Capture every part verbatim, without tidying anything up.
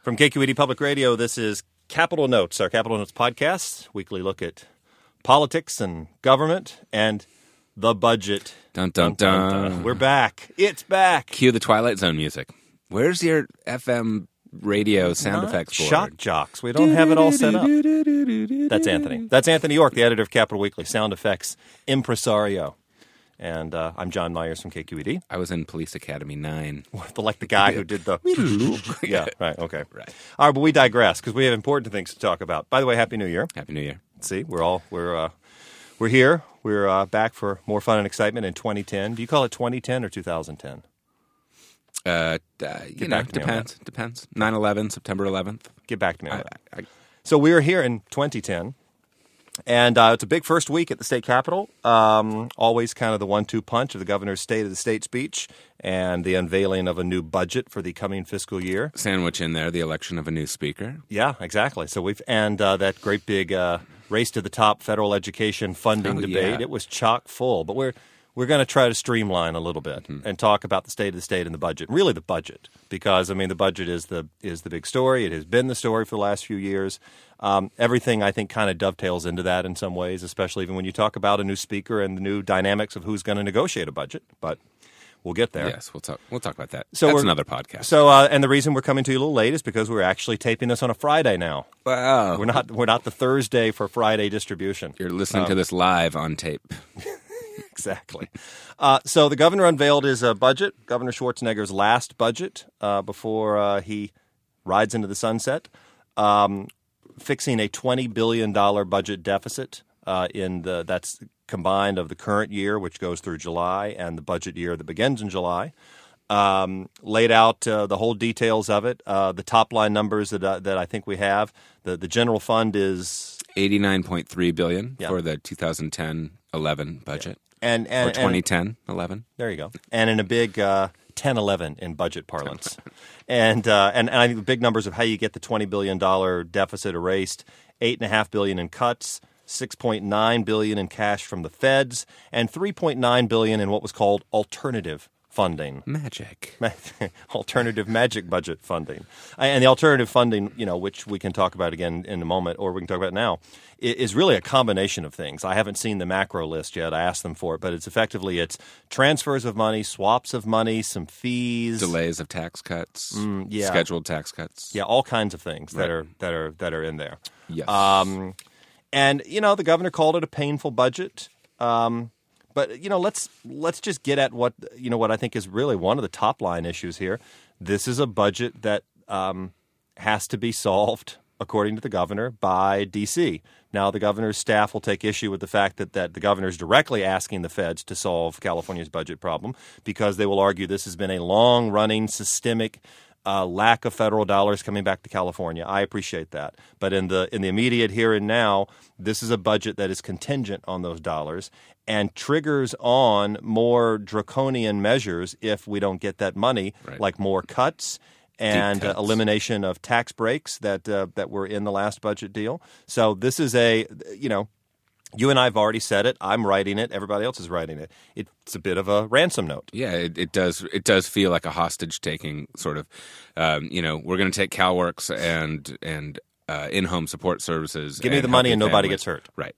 From K Q E D Public Radio, this is Capital Notes, our Capital Notes podcast, weekly look at politics and government and the budget. Dun, dun, dun, dun. dun. We're back. It's back. Cue the Twilight Zone music. Where's your F M radio sound Not effects board? Shock jocks. We don't have it all set up. That's Anthony. That's Anthony York, the editor of Capital Weekly, sound effects impresario. And uh, I'm John Myers from K Q E D. I was in Police Academy nine. The, like the guy who did the... yeah, right, okay. Right. All right, but we digress because we have important things to talk about. By the way, Happy New Year. Happy New Year. See, we're all... We're uh, we're here. We're uh, back for more fun and excitement in twenty ten. Do you call it twenty ten or two thousand ten? Uh, uh, you know, depends. Depends. nine eleven, September eleventh. Get back to me on I, that. I, I, so we are here in twenty ten. And uh, it's a big first week at the state capitol. Um, always kind of the one two punch of the governor's State of the State speech and the unveiling of a new budget for the coming fiscal year. Sandwich in there the election of a new speaker. Yeah, exactly. So we've and uh, that great big uh, race to the top federal education funding Oh, debate. yeah. It was chock full. But we're we're going to try to streamline a little bit Mm-hmm. and talk about the state of the state and the budget. Really, the budget, because I mean the budget is the is the big story. It has been the story for the last few years. Um, everything, I think, kind of dovetails into that in some ways, especially even when you talk about a new speaker and the new dynamics of who's going to negotiate a budget. But we'll get there. Yes, we'll talk. We'll talk about that. So That's we're- another podcast. So, uh, and the reason we're coming to you a little late is because we're actually taping this on a Friday now. Wow. We're not we're not the Thursday for Friday distribution. You're listening Um, to this live on tape. Exactly. Uh, so the governor unveiled his uh, budget, Governor Schwarzenegger's last budget uh, before uh, he rides into the sunset, um, fixing a twenty billion dollars budget deficit uh, in the that's combined of the current year, which goes through July, and the budget year that begins in July. Um, laid out uh, the whole details of it, uh, the top line numbers that uh, that I think we have. The the general fund is eighty-nine point three billion dollars Yeah. for the two thousand ten eleven budget. and and, Or twenty ten eleven. There you go. And in a big uh, ten eleven in budget parlance. and, uh, and and I think the big numbers of how you get the twenty billion dollars deficit erased, eight point five billion dollars in cuts, six point nine billion dollars in cash from the feds, and three point nine billion dollars in what was called alternative funding. Magic. Alternative magic budget funding. And the alternative funding, you know, which we can talk about again in a moment, or we can talk about now, i- is really a combination of things. I haven't seen the macro list yet. I asked them for it, but it's effectively it's transfers of money, swaps of money, some fees, Delays of tax cuts. Mm, yeah. Scheduled tax cuts. yeah, all kinds of things that Right. are that are that are in there. Yes. Um, and you know, the governor called it a painful budget. Um, but you know, let's let's just get at what you know what I think is really one of the top line issues here. This is a budget that um, has to be solved, according to the governor, by D C. Now, the governor's staff will take issue with the fact that, that the governor is directly asking the feds to solve California's budget problem because they will argue this has been a long-running, systemic uh, lack of federal dollars coming back to California. I appreciate that. But in the in the immediate here and now, this is a budget that is contingent on those dollars and triggers on more draconian measures if we don't get that money, Right. like more cuts and Deep uh, cuts. elimination of tax breaks that uh, that were in the last budget deal. So this is a, you know, you and I have already said it. I'm writing it. Everybody else is writing it. It's a bit of a ransom note. Yeah, it, it does. It does feel like a hostage taking sort of. Um, you know, we're going to take CalWORKs and and uh, in-home support services. Give me and the money help and your nobody families. gets hurt. Right.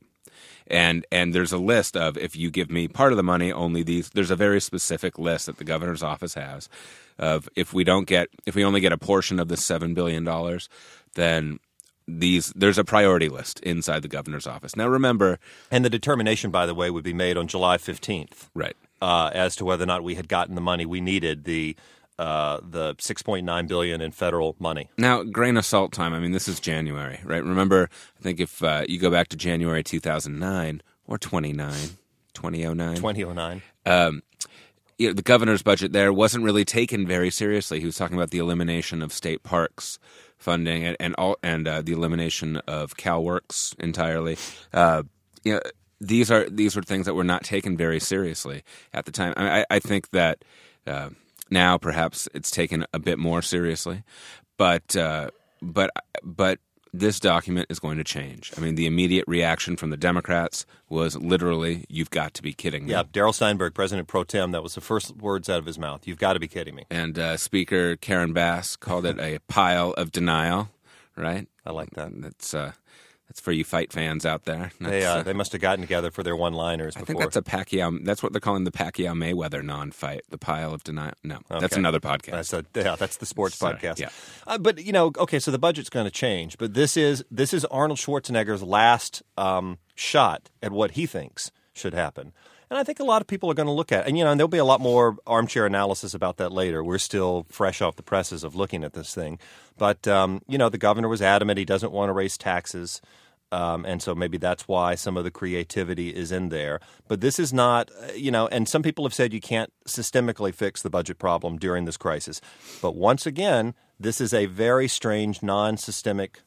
And and there's a list of if you give me part of the money, only these. There's a very specific list that the governor's office has of if we don't get if we only get a portion of the seven billion dollars, then these there's a priority list inside the governor's office. Now remember, And the determination, by the way, would be made on July fifteenth right? uh, as to whether or not we had gotten the money we needed, the uh, the six point nine billion dollars in federal money. Now, grain of salt time. I mean, this is January, right? Remember, I think if uh, you go back to January two thousand nine or twenty-nine, twenty oh nine, twenty oh nine. um, you know, the governor's budget there wasn't really taken very seriously. He was talking about the elimination of state parks funding and and, all, and uh, the elimination of CalWORKs entirely. Uh, you know, these are these were things that were not taken very seriously at the time. I, I I think that uh, now perhaps it's taken a bit more seriously, but uh, but but this document is going to change. I mean, the immediate reaction from the Democrats was literally, you've got to be kidding me. Yeah, Darrell Steinberg, President pro tem, that was the first words out of his mouth. You've got to be kidding me. And uh, Speaker Karen Bass called it a pile of denial, right? I like that. That's uh, that's for you fight fans out there. That's, They uh, uh, they must have gotten together for their one-liners I before. think that's a Pacquiao. That's what they're calling the Pacquiao Mayweather non-fight. The pile of denial. No, that's Okay. another podcast. That's a, yeah, that's the sports Sorry, podcast. yeah. Uh, but you know, okay, so the budget's going to change, but this is this is Arnold Schwarzenegger's last um, shot at what he thinks should happen. And I think a lot of people are going to look at it. And, you know, and there'll be a lot more armchair analysis about that later. We're still fresh off the presses of looking at this thing. But, um, you know, the governor was adamant he doesn't want to raise taxes. Um, and so maybe that's why some of the creativity is in there. But this is not, uh, you know, and some people have said you can't systemically fix the budget problem during this crisis. But once again, this is a very strange, non-systemic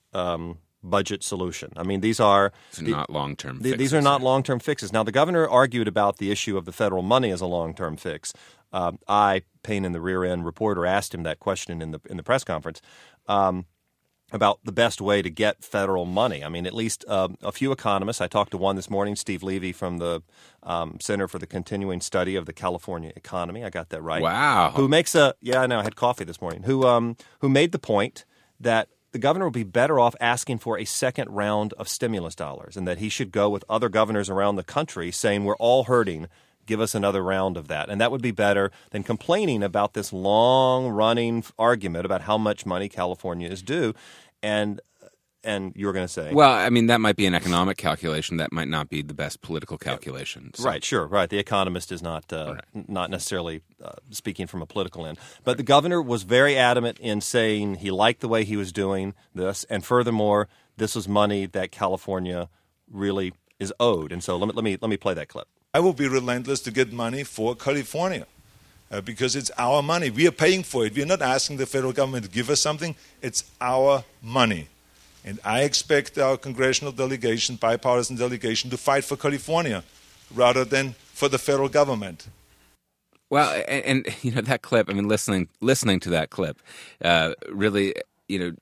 um budget solution. I mean, these are It's not long-term th- These are not long-term fixes. Now, the governor argued about the issue of the federal money as a long-term fix. Um, I, pain in the rear end reporter, asked him that question in the in the press conference um, about the best way to get federal money. I mean, at least um, a few economists. I talked to one this morning, Steve Levy from the um, Center for the Continuing Study of the California Economy. I got that right. Wow. Who makes a yeah? I know. I had coffee this morning. Who um who made the point that the governor would be better off asking for a second round of stimulus dollars and that he should go with other governors around the country saying we're all hurting, give us another round of that. And that would be better than complaining about this long-running argument about how much money California is due. And and you were going to say... Well, I mean, that might be an economic calculation. That might not be the best political calculation. So. Right, sure, right. The economist is not uh, Right. n- not necessarily uh, speaking from a political end. But the governor was very adamant in saying he liked the way he was doing this, and furthermore, this was money that California really is owed. And so let me let me let me play that clip. I will be relentless to get money for California uh, because it's our money. We are paying for it. We are not asking the federal government to give us something. It's our money. And I expect our congressional delegation, bipartisan delegation, to fight for California rather than for the federal government. Well, and, and you know that clip. I mean, listening listening to that clip uh, really, you know,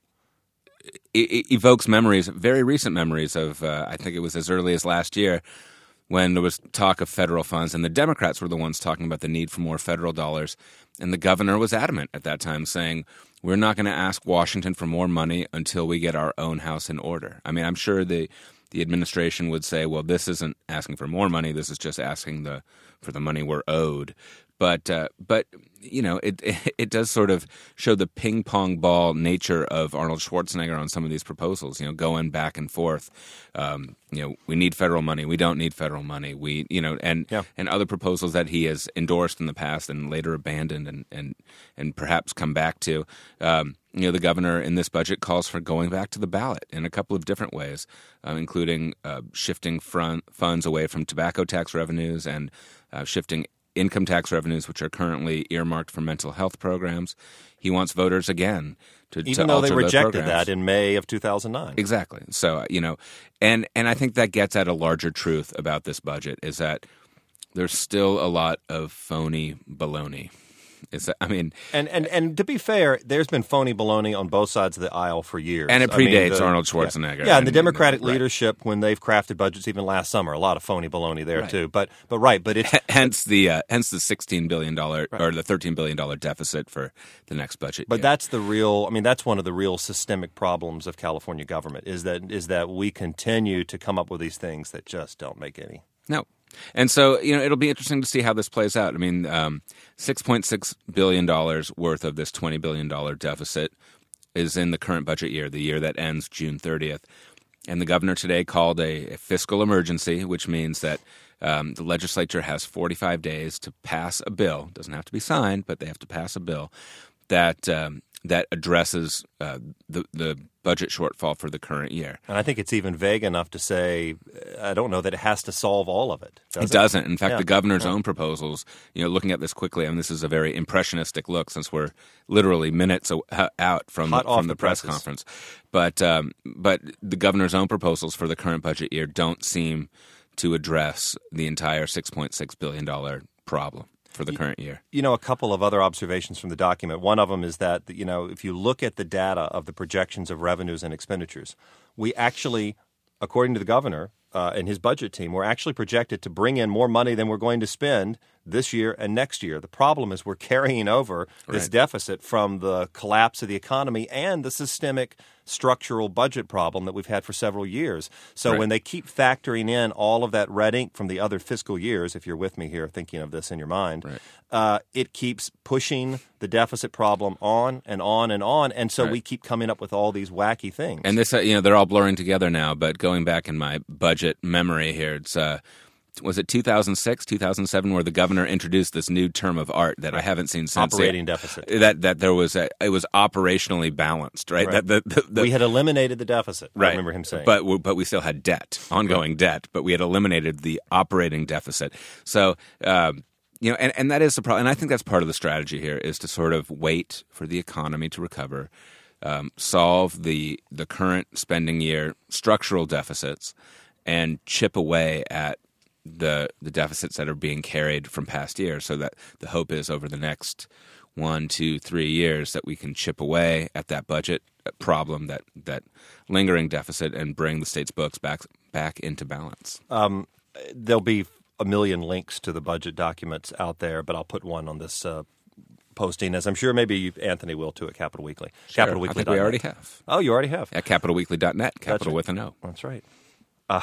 it, it evokes memories, very recent memories of. Uh, I think it was as early as last year when there was talk of federal funds, and the Democrats were the ones talking about the need for more federal dollars, and the governor was adamant at that time, saying, "We're not going to ask Washington for more money until we get our own house in order." I mean, I'm sure the the administration would say, "Well, this isn't asking for more money. This is just asking the for the money we're owed." But uh, but you know, it, it it does sort of show the ping pong ball nature of Arnold Schwarzenegger on some of these proposals. You know, going back and forth. Um, you know, we need federal money. We don't need federal money. We you know, and Yeah. and other proposals that he has endorsed in the past and later abandoned and and and perhaps come back to. Um, you know, the governor in this budget calls for going back to the ballot in a couple of different ways, uh, including uh, shifting front funds away from tobacco tax revenues and uh, shifting income tax revenues, which are currently earmarked for mental health programs. He wants voters again to to Even though they alter those rejected programs. that in May of two thousand nine. Exactly. So, you know, and and I think that gets at a larger truth about this budget is that there's still a lot of phony baloney. It's, I mean, And, and and to be fair, there's been phony baloney on both sides of the aisle for years. And it I mean, predates the- Arnold Schwarzenegger. Yeah, yeah and the And- Democratic right. leadership, when they've crafted budgets even last summer, a lot of phony baloney there Right. too. But but right, but it's hence the uh, hence the sixteen billion dollars or the thirteen billion dollars deficit for the next budget. But year. that's the real. I mean, that's one of the real systemic problems of California government is that is that we continue to come up with these things that just don't make any. No. And so, you know, it'll be interesting to see how this plays out. I mean, um, six point six billion dollars worth of this twenty billion dollars deficit is in the current budget year, the year that ends June thirtieth. And the governor today called a, a fiscal emergency, which means that um, the legislature has forty-five days to pass a bill. It doesn't have to be signed, but they have to pass a bill that um, that addresses uh, the the budget shortfall for the current year. And I think it's even vague enough to say, I don't know that it has to solve all of it. Does It doesn't. In fact, Yeah. the governor's own proposals, you know, looking at this quickly, I mean, this is a very impressionistic look since we're literally minutes o- out from, Hot off from the, the press presses. conference. But um, but the governor's own proposals for the current budget year don't seem to address the entire six point six billion dollars problem. for the current year. You know, a couple of other observations from the document. One of them is that, you know, if you look at the data of the projections of revenues and expenditures, we actually, according to the governor uh, and his budget team, we're actually projected to bring in more money than we're going to spend this year and next year. The problem is we're carrying over this Right. deficit from the collapse of the economy and the systemic structural budget problem that we've had for several years. So Right. when they keep factoring in all of that red ink from the other fiscal years, if you're with me here thinking of this in your mind, Right. uh, it keeps pushing the deficit problem on and on and on. And so Right. we keep coming up with all these wacky things. And this, uh, you know, they're all blurring together now. But going back in my budget memory here, it's uh, was it two thousand six, two thousand seven, where the governor introduced this new term of art that I haven't seen since. Operating Yeah. deficit. That that there was a, it was operationally balanced, right? Right. That the, the, the, we had eliminated the deficit. right. I remember him saying. But we- but we still had debt, ongoing debt. But we had eliminated the operating deficit. So. Um, You know, and, and that is the problem. And I think that's part of the strategy here is to sort of wait for the economy to recover, um, solve the the current spending year structural deficits, and chip away at the the deficits that are being carried from past years. So that the hope is over the next one, two, three years that we can chip away at that budget problem, that that lingering deficit, and bring the state's books back back into balance. Um, there'll be a million links to the budget documents out there, but I'll put one on this uh, posting, as I'm sure maybe you, Anthony will too, at Capital Weekly. Capital I Weekly. think we already have. Oh, you already have. At capital weekly dot net, capital right. with an O. That's right. Uh,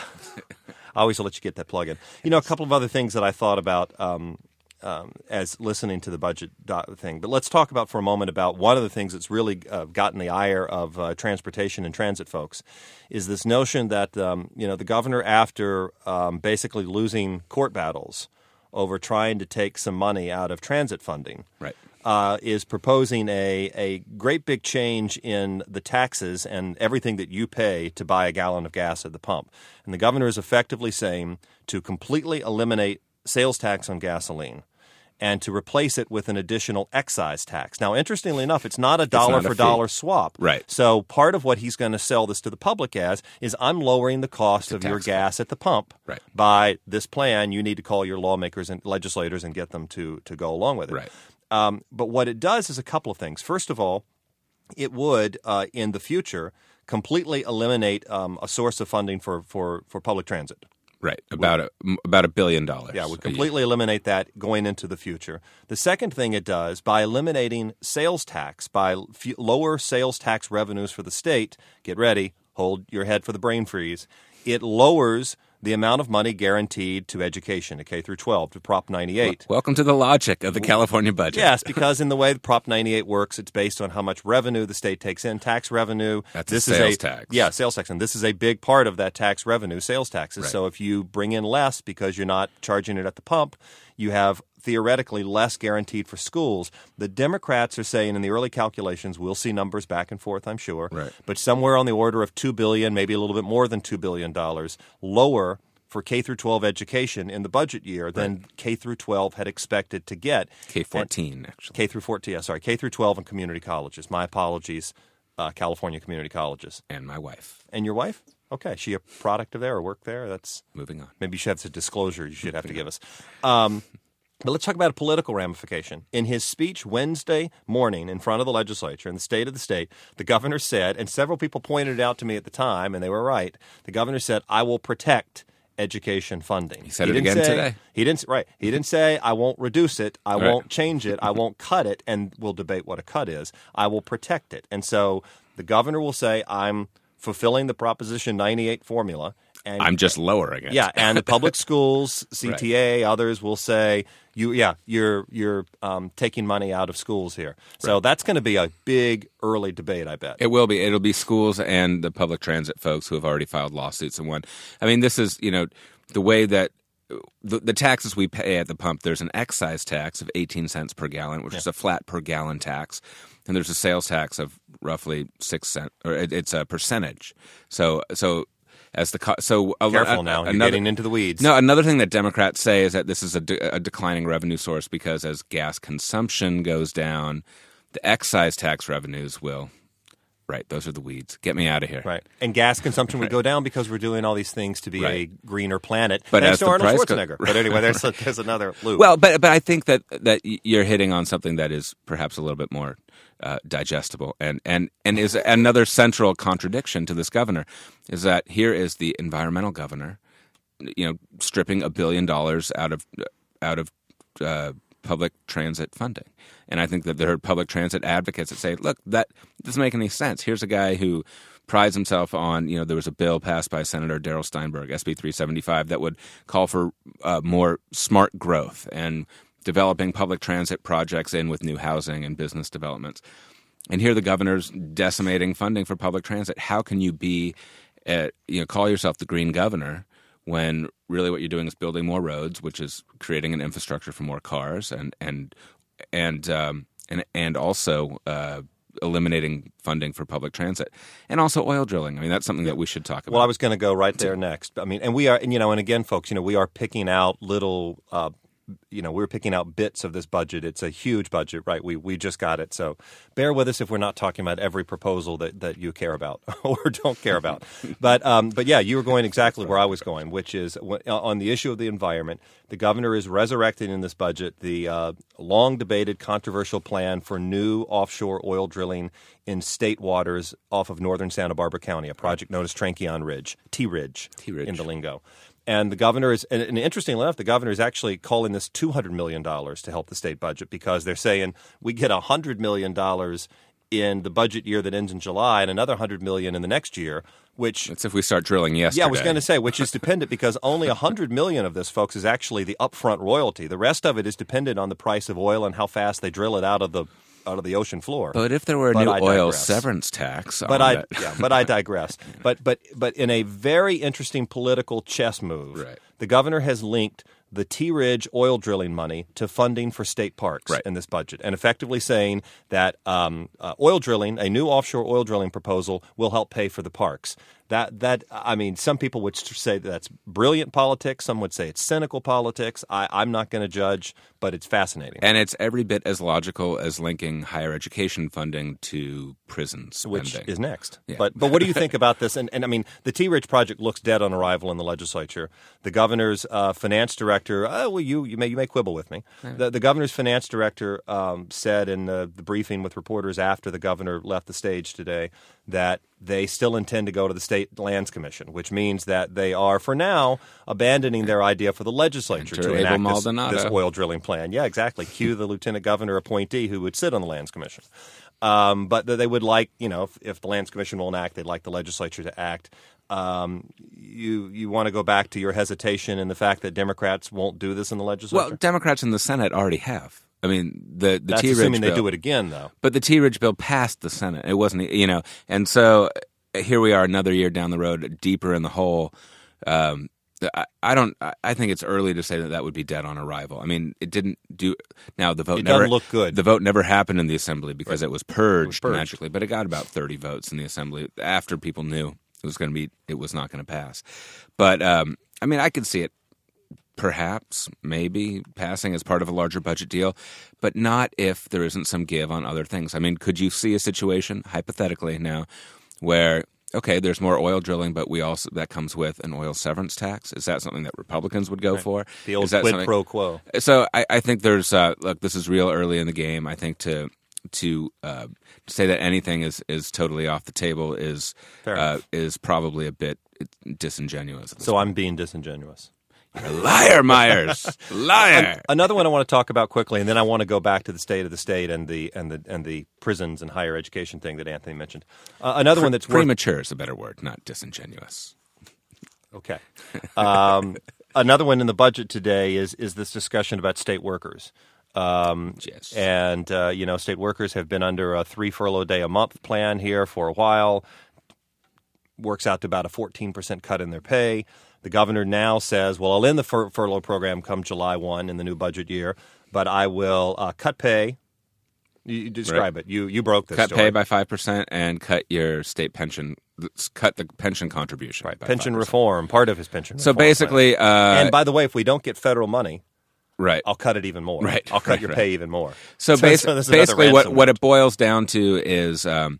I always let you get that plug in. You know, a couple of other things that I thought about um, um, as listening to the budget do- thing. But let's talk about for a moment about one of the things that's really uh, gotten the ire of uh, transportation and transit folks is this notion that, um, you know, the governor, after um, basically losing court battles over trying to take some money out of transit funding, Right. Uh, is proposing a, a great big change in the taxes and everything that you pay to buy a gallon of gas at the pump. And the governor is effectively saying to completely eliminate sales tax on gasoline and to replace it with an additional excise tax. Now, interestingly enough, it's not a dollar not a for fee. dollar swap. Right. So part of what he's going to sell this to the public as is I'm lowering the cost of your tax gas at the pump Right. by this plan. You need to call your lawmakers and legislators and get them to, to go along with it. Right. Um, but what it does is a couple of things. First of all, it would, uh, in the future, completely eliminate um, a source of funding for, for, for public transit. Right. About a, m- about a billion dollars. Yeah, would a year. completely eliminate that going into the future. The second thing it does, by eliminating sales tax, by f- lower sales tax revenues for the state, get ready, hold your head for the brain freeze, it lowers the amount of money guaranteed to education, to K through twelve, to Prop ninety-eight. Welcome to the logic of the California budget. Yes, because in the way the Prop ninety-eight works, it's based on how much revenue the state takes in, tax revenue. That's a this sales is a, tax. Yeah, sales tax. And this is a big part of that tax revenue, sales taxes. Right. So if you bring in less because you're not charging it at the pump, you have theoretically less guaranteed for schools. The Democrats are saying in the early calculations, we'll see numbers back and forth, I'm sure, Right. but somewhere on the order of two billion dollars, maybe a little bit more than two billion dollars lower for K through twelve education in the budget year than K through twelve had expected to get. K fourteen, actually. K through fourteen, yeah, sorry, K through twelve and community colleges. My apologies, uh, California community colleges. And my wife. And your wife? Okay, she a product of there or work there? That's Moving on. maybe you should have some disclosure you should have to give us. Um, but let's talk about a political ramification. In his speech Wednesday morning in front of the legislature in the state of the state, the governor said, and several people pointed it out to me at the time, and they were right. The governor said, "I will protect education funding." He said he it didn't again say, today. He didn't right. He didn't say I won't reduce it, I Right. won't change it, I won't cut it, and we'll debate what a cut is. I will protect it. And so the governor will say I'm fulfilling the Proposition ninety-eight formula. And I'm just lowering it. yeah, and the public schools, C T A, others will say, "You, yeah, you're you're um, taking money out of schools here." So that's going to be a big early debate, I bet. It will be. It'll be schools and the public transit folks who have already filed lawsuits and won. I mean, this is, you know, the way that the, the taxes we pay at the pump, there's an excise tax of eighteen cents per gallon, which is a flat per gallon tax. And there's a sales tax of roughly six cents, or it, it's a percentage. So, so as the co- so a, Careful a, now, you're another, getting into the weeds. No, another thing that Democrats say is that this is a, de- a declining revenue source because as gas consumption goes down, the excise tax revenues will Right, those are the weeds. Get me out of here. Right. And gas consumption would Right. go down because we're doing all these things to be Right. a greener planet. But thanks as to the Arnold price go- Schwarzenegger. But anyway, there's, a, there's another loop. Well, but but I think that that you're hitting on something that is perhaps a little bit more uh, digestible, and, and and is another central contradiction to this governor, is that here is the environmental governor, you know, stripping a billion dollars out of out of uh, public transit funding. And I think that there are public transit advocates that say, look, that doesn't make any sense. Here's a guy who prides himself on, you know, there was a bill passed by Senator Darrell Steinberg, S B three seventy-five, that would call for uh, more smart growth and developing public transit projects in with new housing and business developments. And here the governor's decimating funding for public transit. How can you be, uh, you know, call yourself the green governor when really what you're doing is building more roads, which is creating an infrastructure for more cars, and and and um, and and also uh, eliminating funding for public transit, and also oil drilling. I mean, that's something that we should talk about. Well, I was going to go right there next. I mean, and we are, and, you know, and again, folks, you know, we are picking out little, uh, you know, we're picking out bits of this budget. It's a huge budget, right? We we just got it. So bear with us if we're not talking about every proposal that, that you care about or don't care about. But um, but yeah, you were going exactly where I was going, which is on the issue of the environment. The governor is resurrecting in this budget the uh, long debated, controversial plan for new offshore oil drilling in state waters off of northern Santa Barbara County, a project known as Tranqueon Ridge, T-Ridge, T-Ridge. in the lingo. And the governor is, and, and interestingly enough, the governor is actually calling this two hundred million dollars to help the state budget, because they're saying we get one hundred million dollars in the budget year that ends in July and another one hundred million dollars in the next year, which... That's if we start drilling yesterday. Yeah, I was going to say, which is dependent because only one hundred million dollars of this, folks, is actually the upfront royalty. The rest of it is dependent on the price of oil and how fast they drill it out of the out of the ocean floor. But if there were a But new I oil digress. severance tax on But I that. yeah, but I digress. But but but in a very interesting political chess move, Right. the governor has linked the T-Ridge oil drilling money to funding for state parks Right. in this budget, and effectively saying that um, uh, oil drilling, a new offshore oil drilling proposal, will help pay for the parks. That that I mean, some people would say that that's brilliant politics. Some would say it's cynical politics. I, I'm not going to judge, but it's fascinating. And it's every bit as logical as linking higher education funding to prison Which spending. is next. Yeah. But but what do you think about this? And, and I mean, the T-Ridge project looks dead on arrival in the legislature. The governor's uh, finance director, oh, well, you you may you may quibble with me. The, the governor's finance director um, said in the, the briefing with reporters after the governor left the stage today that they still intend to go to the State Lands Commission, which means that they are, for now, abandoning their idea for the legislature Enter to Abel enact this, Maldonado. this oil drilling plan. Yeah, exactly. Cue the lieutenant governor appointee who would sit on the Lands Commission. Um, but they would like, you know, if, if the Lands Commission won't act, they'd like the legislature to act. Um, you you want to go back to your hesitation and the fact that Democrats won't do this in the legislature? Well, Democrats in the Senate already have. I mean, the, the That's T-Ridge assuming bill, they do it again, though. But the T-Ridge bill passed the Senate. It wasn't, you know, and so here we are another year down the road, deeper in the hole. Um, I, I don't. I think it's early to say that that would be dead on arrival. I mean, it didn't do. Now the vote It never doesn't look good. The vote never happened in the assembly because it was purged, purged. magically. But it got about thirty votes in the assembly after people knew it was going to be. It was not going to pass. But um, I mean, I could see it. Perhaps, maybe, passing as part of a larger budget deal, but not if there isn't some give on other things. I mean, could you see a situation, hypothetically now, where, okay, there's more oil drilling, but we also that comes with an oil severance tax? Is that something that Republicans would go for? The old Is that quid something- pro quo. So I, I think there's, uh, look, this is real early in the game. I think to to uh, say that anything is, is totally off the table is Fair uh, enough. is probably a bit disingenuous. at this So I'm being disingenuous. You're a liar, Myers. Liar. Another one I want to talk about quickly, and then I want to go back to the state of the state and the and the and the prisons and higher education thing that Anthony mentioned. Uh, another one that's worth, Premature is a better word, not disingenuous. okay. Um, another one in the budget today is is this discussion about state workers. Um, Yes. And uh, you know, state workers have been under a three furlough day a month plan here for a while. Works out to about a fourteen percent cut in their pay. The governor now says, well, I'll end the fur- furlough program come July first in the new budget year, but I will uh, cut pay. You, you describe it. You you broke this Cut story. pay by five percent and cut your state pension, cut the pension contribution. Right. by Pension five percent. reform, part of his pension So reform plan. basically, uh, and by the way, if we don't get federal money, right. I'll cut it even more. Right, I'll cut right, your right. pay even more. So, basi- so this is another basically, what, ransom what note. it boils down to is um,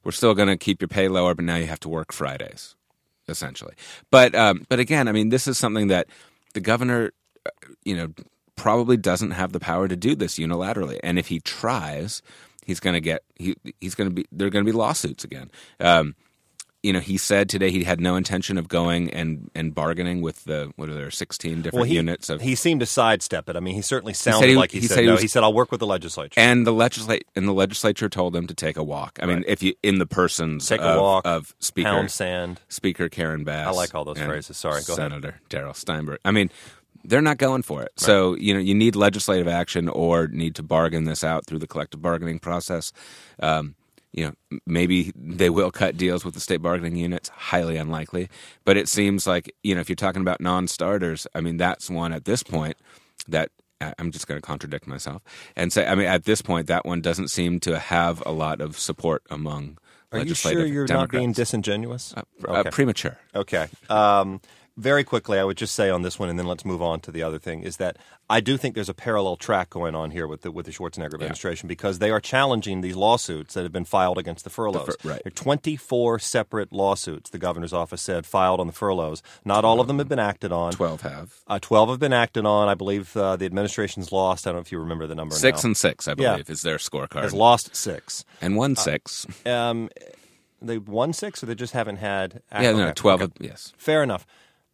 we're still going to keep your pay lower, but now you have to work Fridays, essentially. But um, but again, I mean, this is something that the governor, you know, probably doesn't have the power to do this unilaterally, and if he tries, he's going to get he he's going to be there are going to be lawsuits again. Um, You know, he said today he had no intention of going and, and bargaining with the, what are there, sixteen different well, he, units of. He seemed to sidestep it. I mean, he certainly sounded he, like he, he said, said he no. was, he said, I'll work with the legislature. And the legislate and the legislature told him to take a walk. I right. mean, if you in the persons take of, a walk, of Speaker pound sand. Speaker Karen Bass. I like all those phrases. Sorry, go Senator ahead. Darrell Steinberg. I mean, they're not going for it. Right. So, you know, you need legislative action or need to bargain this out through the collective bargaining process. Um, You know, maybe they will cut deals with the state bargaining units. Highly unlikely. But it seems like, you know, if you're talking about non-starters, I mean, that's one at this point that I'm just going to contradict myself and say, I mean, at this point, that one doesn't seem to have a lot of support among Are legislative you sure you're Democrats. not being disingenuous? Uh, okay. uh, premature. Okay. Um, very quickly, I would just say on this one, and then let's move on to the other thing, is that I do think there's a parallel track going on here with the, with the Schwarzenegger administration yeah. because they are challenging these lawsuits that have been filed against the furloughs. The fur- right. There are twenty-four separate lawsuits, the governor's office said, filed on the furloughs. Not all of them have been acted on. Twelve have. Uh, Twelve have been acted on. I believe uh, the administration's lost. I don't know if you remember the number Six now. and six, I believe, yeah. is their scorecard. Has lost six. And won six. Uh, um, they won six, or they just haven't had... Act- yeah, no, okay. twelve, okay. yes. Fair enough.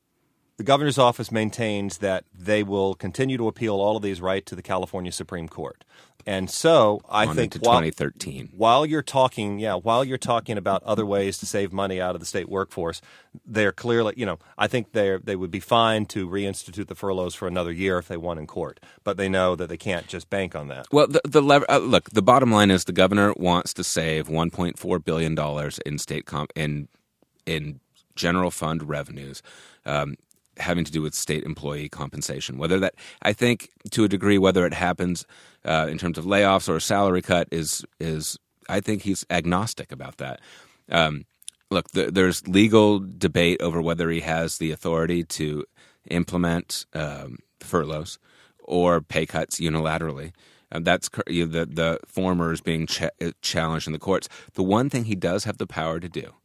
The governor's office maintains that they will continue to appeal all of these right to the California Supreme Court. And so I On think into while, twenty thirteen. while you're talking, yeah, while you're talking about other ways to save money out of the state workforce, they're clearly, you know, I think they they would be fine to reinstitute the furloughs for another year if they won in court. But they know that they can't just bank on that. Well, the, the lever, uh, look, the bottom line is the governor wants to save one point four billion dollars in state comp in in general fund revenues. Um, having to do with state employee compensation. Whether that, I think, to a degree, whether it happens uh, in terms of layoffs or a salary cut is, is I think he's agnostic about that. Um, look, the, there's legal debate over whether he has the authority to implement um, furloughs or pay cuts unilaterally. Uh, that's you know, the the former is being ch- challenged in the courts. The one thing he does have the power to do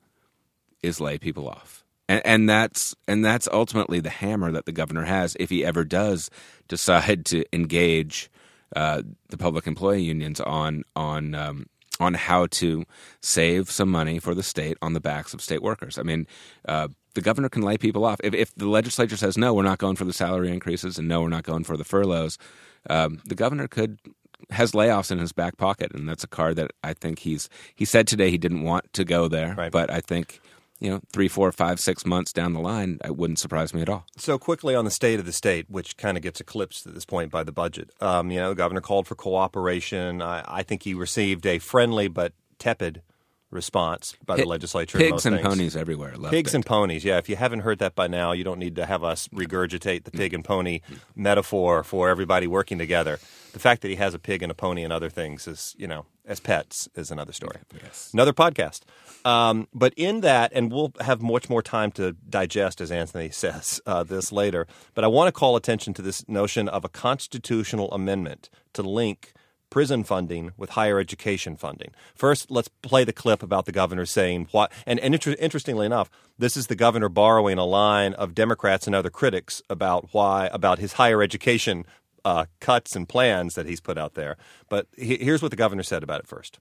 is lay people off. And, and that's and that's ultimately the hammer that the governor has if he ever does decide to engage uh, the public employee unions on on um, on how to save some money for the state on the backs of state workers. I mean, uh, the governor can lay people off. If, if the legislature says no, we're not going for the salary increases, and no, we're not going for the furloughs, um, the governor could has layoffs in his back pocket, and that's a card that I think he's he said today he didn't want to go there, right. But I think. You know, three, four, five, six months down the line, it wouldn't surprise me at all. So quickly on the state of the state, which kind of gets eclipsed at this point by the budget. Um, you know, the governor called for cooperation. I, I think he received a friendly but tepid response by P- the legislature. Pigs most and things. ponies everywhere. Loved Pigs it. and ponies, yeah. If you haven't heard that by now, you don't need to have us regurgitate the pig and pony metaphor for everybody working together. The fact that he has a pig and a pony and other things is, you know, as pets is another story. Yes. Another podcast. Um, but in that, and we'll have much more time to digest, as Anthony says, uh, this later, but I want to call attention to this notion of a constitutional amendment to link prison funding with higher education funding. First, let's play the clip about the governor saying what, and, and inter- interestingly enough, this is the governor borrowing a line of Democrats and other critics about why, about his higher education uh, cuts and plans that he's put out there. But he, here's what the governor said about it first.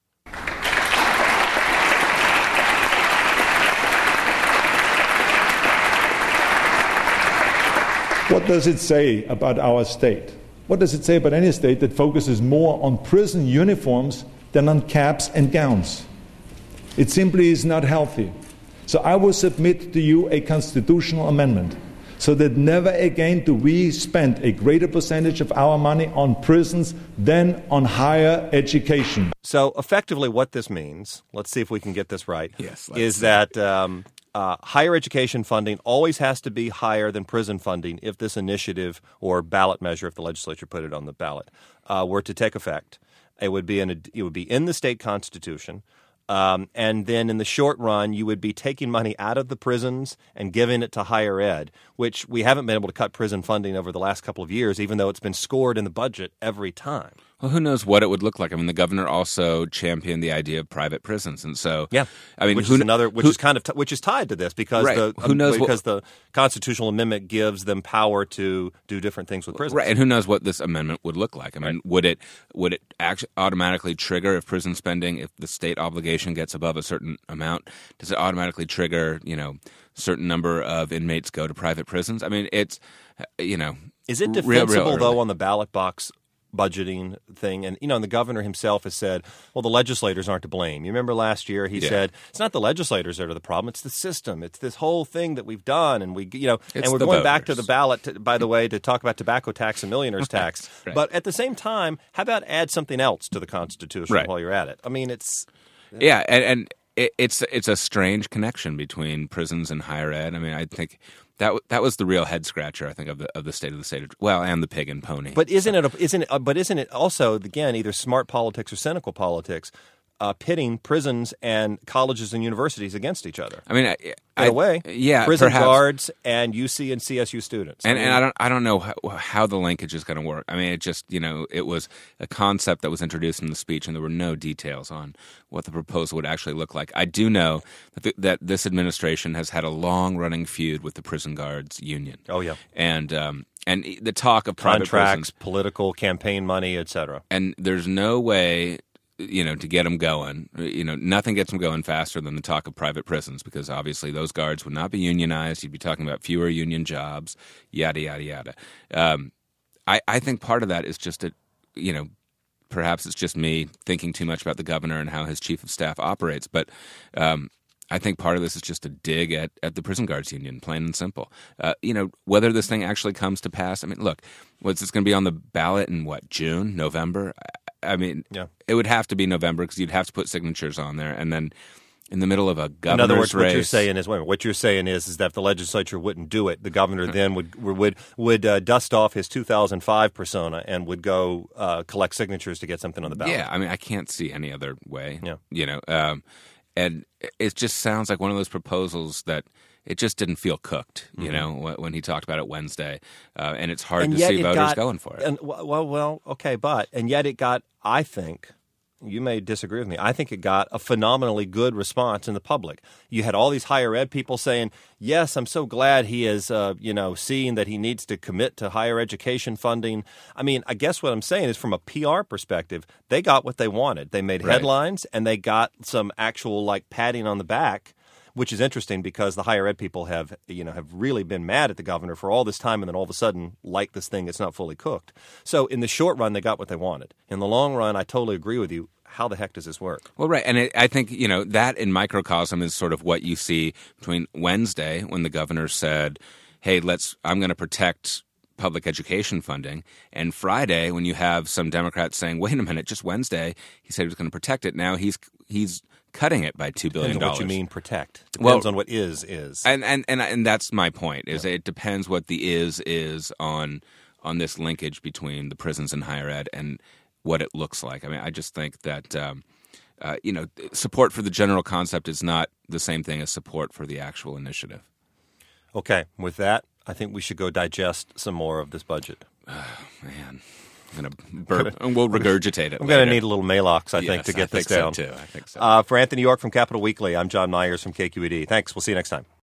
What does it say about our state? What does it say about any state that focuses more on prison uniforms than on caps and gowns? It simply is not healthy. So I will submit to you a constitutional amendment so that never again do we spend a greater percentage of our money on prisons than on higher education. So effectively what this means, let's see if we can get this right, yes, is that um, uh, higher education funding always has to be higher than prison funding if this initiative or ballot measure, if the legislature put it on the ballot, uh, were to take effect. It would be in a, it would be in the state constitution. Um, and then in the short run, you would be taking money out of the prisons and giving it to higher ed, which we haven't been able to cut prison funding over the last couple of years, even though it's been scored in the budget every time. Well, who knows what it would look like? I mean, the governor also championed the idea of private prisons, and so yeah, I mean, which who, is another, which who, is kind of t- which is tied to this because right. the who knows um, because what, the constitutional amendment gives them power to do different things with prisons, right? And who knows what this amendment would look like? I mean, right. would it would it actually automatically trigger if prison spending, if the state obligation gets above a certain amount, does it automatically trigger, you know, certain number of inmates go to private prisons? I mean, it's you know, is it defensible real, real though on the ballot box budgeting thing? And, you know, and the governor himself has said, well, the legislators aren't to blame. You remember last year he yeah. said, it's not the legislators that are the problem, it's the system. It's this whole thing that we've done. And, we, you know, it's and we're going voters. back to the ballot, to, by the way, to talk about tobacco tax and millionaire's tax. Right. But at the same time, how about add something else to the Constitution right. while you're at it? I mean, it's... Yeah, and, and it, it's it's a strange connection between prisons and higher ed. I mean, I think... That that was the real head scratcher, I think, of the of the state of the state. Of, well, and the pig and pony. But isn't it? A, isn't it? But isn't it also again either smart politics or cynical politics, uh, pitting prisons and colleges and universities against each other? I mean, I, in I, a way, yeah, prison perhaps. guards and U C and C S U students. And I mean, and I don't I don't know how, how the linkage is going to work. I mean, it just you know it was a concept that was introduced in the speech, and there were no details on what the proposal would actually look like. I do know that, the, that this administration has had a long-running feud with the prison guards union. Oh yeah, and um, and the talk of private contracts, prisons, political campaign money, et cetera. And there's no way, you know, to get them going. You know, nothing gets them going faster than the talk of private prisons, because obviously those guards would not be unionized. You'd be talking about fewer union jobs, yada yada yada. Um, I I think part of that is just a, you know. Perhaps it's just me thinking too much about the governor and how his chief of staff operates, but um, I think part of this is just a dig at, at the prison guards union, plain and simple. Uh, you know, whether this thing actually comes to pass, I mean, look, what's this going to be on the ballot in, what, June, November? I, I mean, yeah. It would have to be November because you'd have to put signatures on there, and then in the middle of a governor's In other words, race, what you're saying is, wait a minute, what you're saying is, is that if the legislature wouldn't do it, the governor then would would would uh, dust off his two thousand five persona and would go uh, collect signatures to get something on the ballot. Yeah, I mean, I can't see any other way. Yeah. You know, um, and it just sounds like one of those proposals that it just didn't feel cooked. You mm-hmm. know, when he talked about it Wednesday, uh, and it's hard and to see voters got, going for it. And well, well, okay, but and yet it got, I think. You may disagree with me. I think it got a phenomenally good response in the public. You had all these higher ed people saying, yes, I'm so glad he is, uh, you know, seeing that he needs to commit to higher education funding. I mean, I guess what I'm saying is from a P R perspective, they got what they wanted. They made right. headlines and they got some actual, like, patting on the back, which is interesting because the higher ed people have, you know, have really been mad at the governor for all this time and then all of a sudden like this thing that's not fully cooked. So in the short run, they got what they wanted. In the long run, I totally agree with you. How the heck does this work? Well, right. And it, I think, you know, that in microcosm is sort of what you see between Wednesday when the governor said, hey, let's, I'm going to protect public education funding, and Friday when you have some Democrats saying, wait a minute, just Wednesday, he said he was going to protect it. Now he's he's cutting it by two billion dollars. Depends on what you mean protect. Depends well, on what is is. And and and, and that's my point, is yeah. it depends what the is is on on this linkage between the prisons and higher ed and what it looks like. I mean, I just think that um, uh, you know, support for the general concept is not the same thing as support for the actual initiative. Okay, with that, I think we should go digest some more of this budget. Oh, man. I'm going to burp, and we'll regurgitate it I'm later. going to need a little Maalox, I yes, think, to get I this think down. So too. I think so. Uh, for Anthony York from Capital Weekly, I'm John Myers from K Q E D. Thanks. We'll see you next time.